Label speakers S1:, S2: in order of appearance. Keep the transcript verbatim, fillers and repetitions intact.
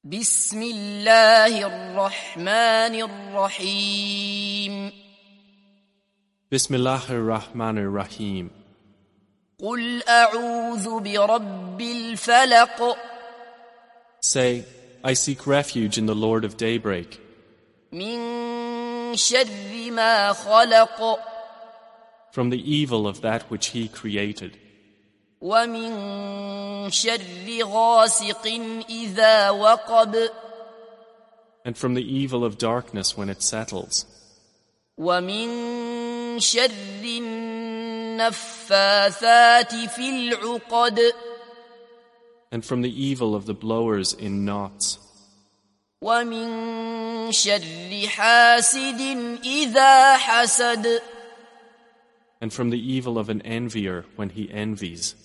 S1: بسم الله الرحمن الرحيم
S2: بسم الله الرحمن الرحيم
S1: قل أعوذ برب الفلق
S2: Say, I seek refuge in the Lord of Daybreak
S1: من شر ما خلق
S2: from the evil of that which He created
S1: ومن شر غاسق إذا وقب
S2: and from the evil of darkness when it settles
S1: ومن شر النفاثات في العقد
S2: and from the evil of the blowers in knots
S1: ومن شر حاسد إذا حسد
S2: and from the evil of an envier when he envies